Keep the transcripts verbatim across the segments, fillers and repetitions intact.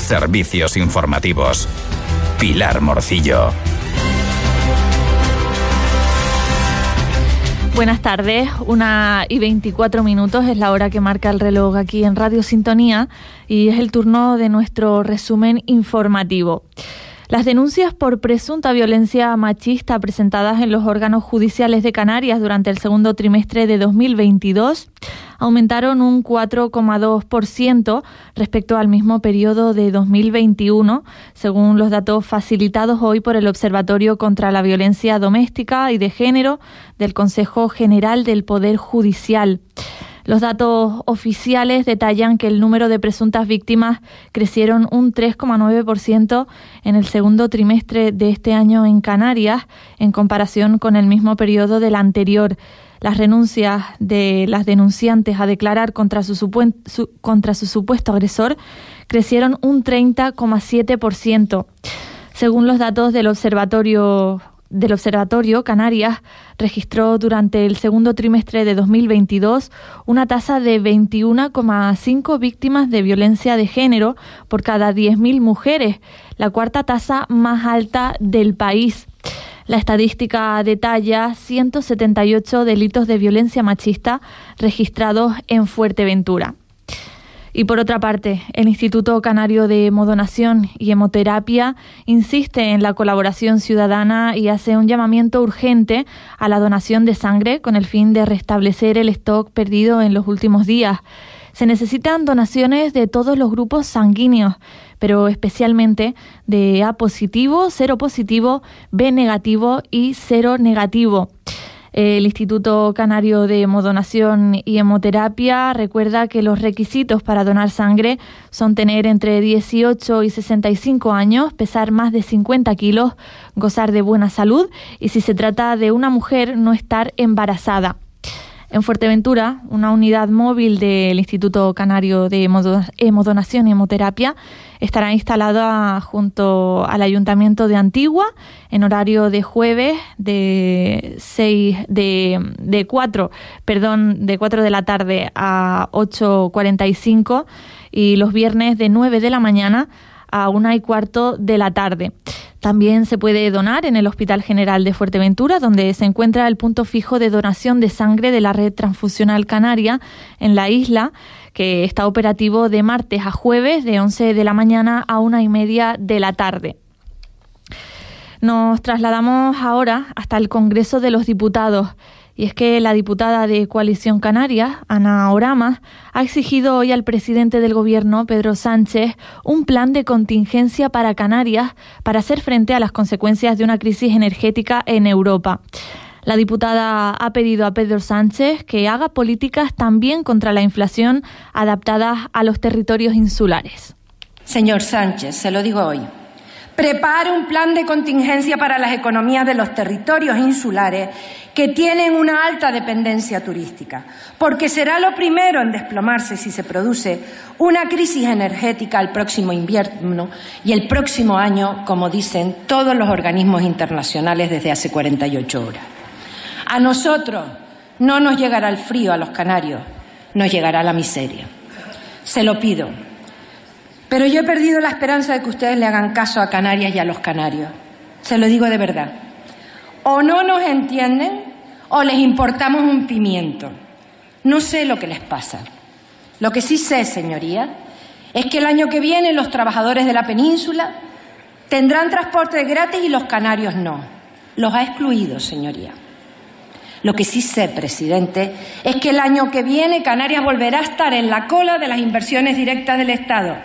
Servicios informativos. Pilar Morcillo. Buenas tardes, una y veinticuatro minutos es la hora que marca el reloj aquí en Radio Sintonía y es el turno de nuestro resumen informativo. Las denuncias por presunta violencia machista presentadas en los órganos judiciales de Canarias durante el segundo trimestre de dos mil veintidós aumentaron un cuatro coma dos por ciento respecto al mismo periodo de dos mil veintiuno, según los datos facilitados hoy por el Observatorio contra la Violencia Doméstica y de Género del Consejo General del Poder Judicial. Los datos oficiales detallan que el número de presuntas víctimas crecieron un tres coma nueve por ciento en el segundo trimestre de este año en Canarias, en comparación con el mismo periodo del anterior. Las renuncias de las denunciantes a declarar contra su, supu- su, contra su supuesto agresor crecieron un treinta coma siete por ciento. Según los datos del Observatorio del Observatorio, Canarias registró durante el segundo trimestre de dos mil veintidós una tasa de veintiuno coma cinco víctimas de violencia de género por cada diez mil mujeres, la cuarta tasa más alta del país. La estadística detalla ciento setenta y ocho delitos de violencia machista registrados en Fuerteventura. Y por otra parte, el Instituto Canario de Hemodonación y Hemoterapia insiste en la colaboración ciudadana y hace un llamamiento urgente a la donación de sangre con el fin de restablecer el stock perdido en los últimos días. Se necesitan donaciones de todos los grupos sanguíneos, pero especialmente de A positivo, cero positivo, B negativo y cero negativo. El Instituto Canario de Hemodonación y Hemoterapia recuerda que los requisitos para donar sangre son tener entre dieciocho y sesenta y cinco años, pesar más de cincuenta kilos, gozar de buena salud y, si se trata de una mujer, no estar embarazada. En Fuerteventura, una unidad móvil del Instituto Canario de Hemodonación y Hemoterapia estará instalada junto al Ayuntamiento de Antigua en horario de jueves de seis de de cuatro, perdón, de cuatro de la tarde a ocho cuarenta y cinco y los viernes de nueve de la mañana a una y cuarto de la tarde. También se puede donar en el Hospital General de Fuerteventura, donde se encuentra el punto fijo de donación de sangre de la Red Transfusional Canaria en la isla, que está operativo de martes a jueves de once de la mañana a una y media de la tarde. Nos trasladamos ahora hasta el Congreso de los Diputados. Y es que la diputada de Coalición Canaria, Ana Oramas, ha exigido hoy al presidente del Gobierno, Pedro Sánchez, un plan de contingencia para Canarias para hacer frente a las consecuencias de una crisis energética en Europa. La diputada ha pedido a Pedro Sánchez que haga políticas también contra la inflación adaptadas a los territorios insulares. Señor Sánchez, se lo digo hoy. Prepare un plan de contingencia para las economías de los territorios insulares que tienen una alta dependencia turística, porque será lo primero en desplomarse si se produce una crisis energética el próximo invierno y el próximo año, como dicen todos los organismos internacionales desde hace cuarenta y ocho horas. A nosotros no nos llegará el frío, a los canarios, nos llegará la miseria. Se lo pido. Pero yo he perdido la esperanza de que ustedes le hagan caso a Canarias y a los canarios. Se lo digo de verdad. O no nos entienden o les importamos un pimiento. No sé lo que les pasa. Lo que sí sé, señoría, es que el año que viene los trabajadores de la península tendrán transporte gratis y los canarios no. Los ha excluido, señoría. Lo que sí sé, presidente, es que el año que viene Canarias volverá a estar en la cola de las inversiones directas del Estado.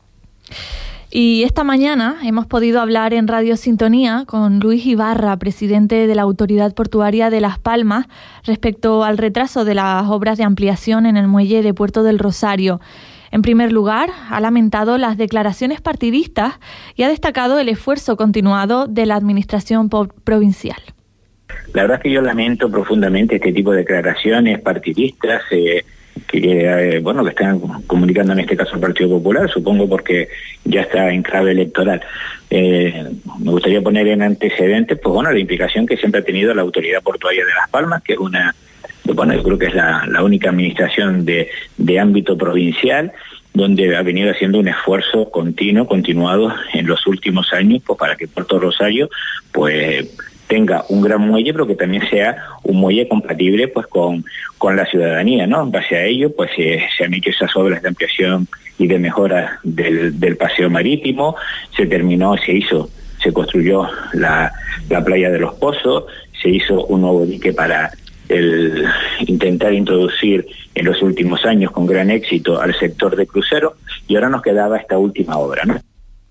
Y esta mañana hemos podido hablar en Radio Sintonía con Luis Ibarra, presidente de la Autoridad Portuaria de Las Palmas, respecto al retraso de las obras de ampliación en el muelle de Puerto del Rosario. En primer lugar, ha lamentado las declaraciones partidistas y ha destacado el esfuerzo continuado de la Administración provincial. La verdad es que yo lamento profundamente este tipo de declaraciones partidistas, eh, que eh, bueno que están comunicando en este caso el Partido Popular, supongo porque ya está en clave electoral. Eh, me gustaría poner en antecedentes, pues bueno, la implicación que siempre ha tenido la Autoridad Portuaria de Las Palmas, que es una, bueno, yo creo que es la, la única administración de, de ámbito provincial, donde ha venido haciendo un esfuerzo continuo, continuado en los últimos años, pues para que Puerto Rosario pues tenga un gran muelle, pero que también sea un muelle compatible pues con, con la ciudadanía, ¿no? En base a ello, pues eh, se han hecho esas obras de ampliación y de mejora del, del paseo marítimo, se terminó, se hizo, se construyó la, la playa de los Pozos, se hizo un nuevo dique para el intentar introducir en los últimos años con gran éxito al sector de cruceros, y ahora nos quedaba esta última obra, ¿no?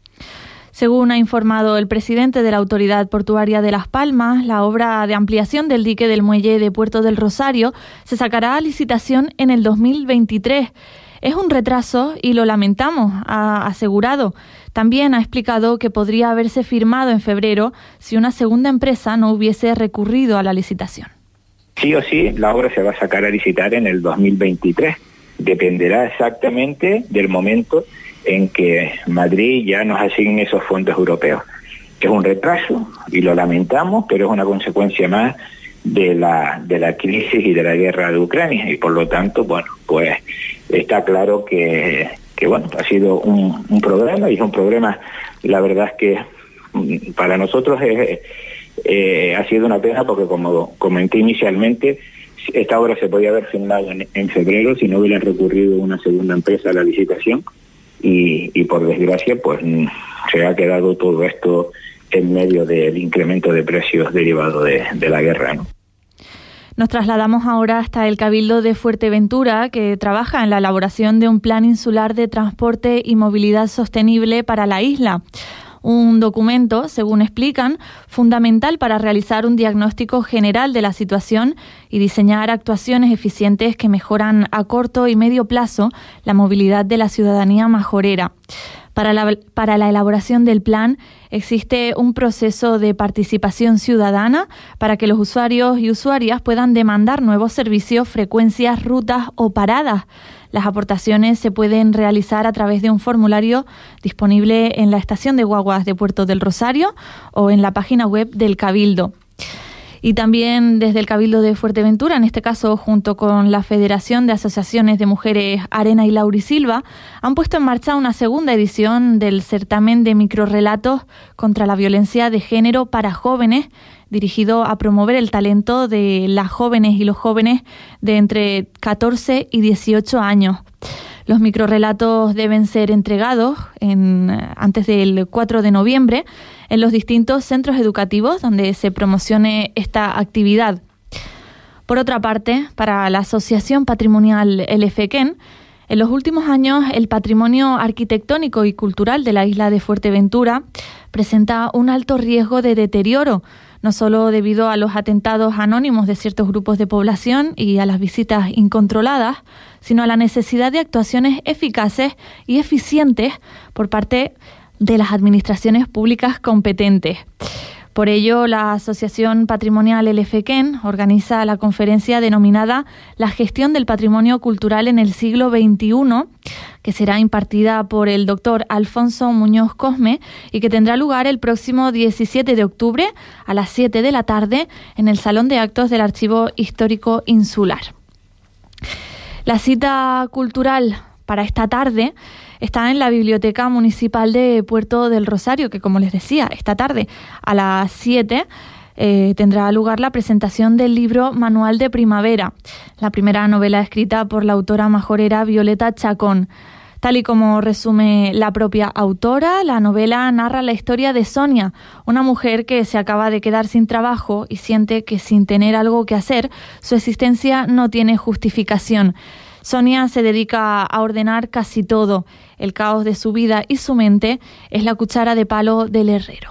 Según ha informado el presidente de la Autoridad Portuaria de Las Palmas, la obra de ampliación del dique del muelle de Puerto del Rosario se sacará a licitación en el dos mil veintitrés. Es un retraso y lo lamentamos, ha asegurado. También ha explicado que podría haberse firmado en febrero si una segunda empresa no hubiese recurrido a la licitación. Sí o sí, la obra se va a sacar a licitar en el dos mil veintitrés. Dependerá exactamente del momento en que Madrid ya nos asigne esos fondos europeos. Es un retraso y lo lamentamos, pero es una consecuencia más de la de la crisis y de la guerra de Ucrania, y por lo tanto, bueno, pues está claro que, que bueno, ha sido un, un problema, y es un problema, la verdad es que para nosotros es, eh, ha sido una pena, porque como comenté inicialmente, esta obra se podía haber firmado en, en febrero si no hubiera recurrido una segunda empresa a la licitación, y, y por desgracia pues se ha quedado todo esto en medio del incremento de precios derivado de, de la guerra, ¿no? Nos trasladamos ahora hasta el Cabildo de Fuerteventura, que trabaja en la elaboración de un plan insular de transporte y movilidad sostenible para la isla. Un documento, según explican, fundamental para realizar un diagnóstico general de la situación y diseñar actuaciones eficientes que mejoran a corto y medio plazo la movilidad de la ciudadanía majorera. Para la, para la elaboración del plan existe un proceso de participación ciudadana para que los usuarios y usuarias puedan demandar nuevos servicios, frecuencias, rutas o paradas. Las aportaciones se pueden realizar a través de un formulario disponible en la estación de guaguas de Puerto del Rosario o en la página web del Cabildo. Y también desde el Cabildo de Fuerteventura, en este caso junto con la Federación de Asociaciones de Mujeres Arena y Laurisilva, han puesto en marcha una segunda edición del certamen de microrrelatos contra la violencia de género para jóvenes, dirigido a promover el talento de las jóvenes y los jóvenes de entre catorce y dieciocho años. Los microrrelatos deben ser entregados en, antes del cuatro de noviembre en los distintos centros educativos donde se promocione esta actividad. Por otra parte, para la Asociación Patrimonial El Efequén, en los últimos años el patrimonio arquitectónico y cultural de la isla de Fuerteventura presenta un alto riesgo de deterioro, no solo debido a los atentados anónimos de ciertos grupos de población y a las visitas incontroladas, sino a la necesidad de actuaciones eficaces y eficientes por parte de las administraciones públicas competentes. Por ello, la Asociación Patrimonial El Efequén organiza la conferencia denominada La gestión del patrimonio cultural en el siglo veintiuno, que será impartida por el doctor Alfonso Muñoz Cosme y que tendrá lugar el próximo diecisiete de octubre a las siete de la tarde en el Salón de Actos del Archivo Histórico Insular. La cita cultural para esta tarde está en la Biblioteca Municipal de Puerto del Rosario, que, como les decía, esta tarde a las siete eh, tendrá lugar la presentación del libro Manual de Primavera, la primera novela escrita por la autora majorera Violeta Chacón. Tal y como resume la propia autora, la novela narra la historia de Sonia, una mujer que se acaba de quedar sin trabajo y siente que, sin tener algo que hacer, su existencia no tiene justificación. Sonia se dedica a ordenar casi todo. El caos de su vida y su mente es la cuchara de palo del herrero.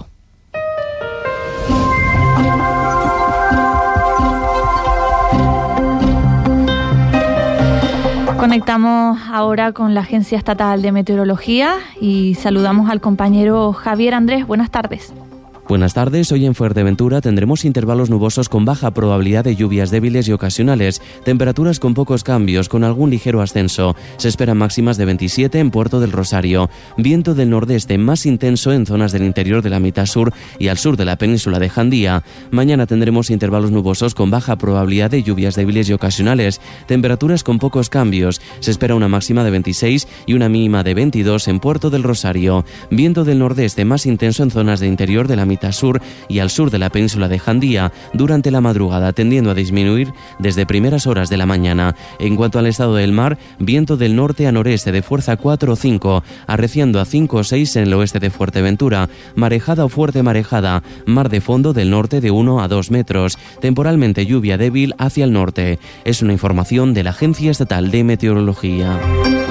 Conectamos ahora con la Agencia Estatal de Meteorología y saludamos al compañero Javier Andrés. Buenas tardes. Buenas tardes, hoy en Fuerteventura tendremos intervalos nubosos con baja probabilidad de lluvias débiles y ocasionales, temperaturas con pocos cambios, con algún ligero ascenso. Se esperan máximas de veintisiete en Puerto del Rosario. Viento del nordeste más intenso en zonas del interior de la mitad sur y al sur de la península de Jandía. Mañana tendremos intervalos nubosos con baja probabilidad de lluvias débiles y ocasionales, temperaturas con pocos cambios. Se espera una máxima de veintiséis y una mínima de veintidós en Puerto del Rosario. Viento del nordeste más intenso en zonas de interior de la mitad sur y al sur de la península de Jandía durante la madrugada, tendiendo a disminuir desde primeras horas de la mañana. En cuanto al estado del mar, viento del norte a noreste de fuerza cuatro o cinco, arreciando a cinco o seis en el oeste de Fuerteventura, marejada o fuerte marejada, mar de fondo del norte de uno a dos metros, temporalmente lluvia débil hacia el norte. Es una información de la Agencia Estatal de Meteorología.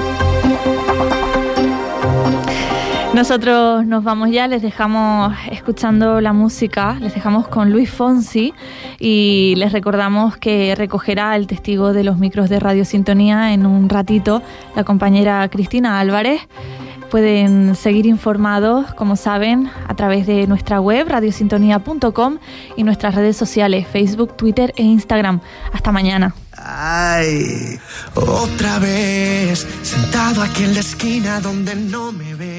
Nosotros nos vamos ya, les dejamos escuchando la música, les dejamos con Luis Fonsi y les recordamos que recogerá el testigo de los micros de Radio Sintonía en un ratito la compañera Cristina Álvarez. Pueden seguir informados, como saben, a través de nuestra web radiosintonía punto com y nuestras redes sociales, Facebook, Twitter e Instagram. Hasta mañana. Ay, otra vez, sentado aquí en la esquina donde no me ve.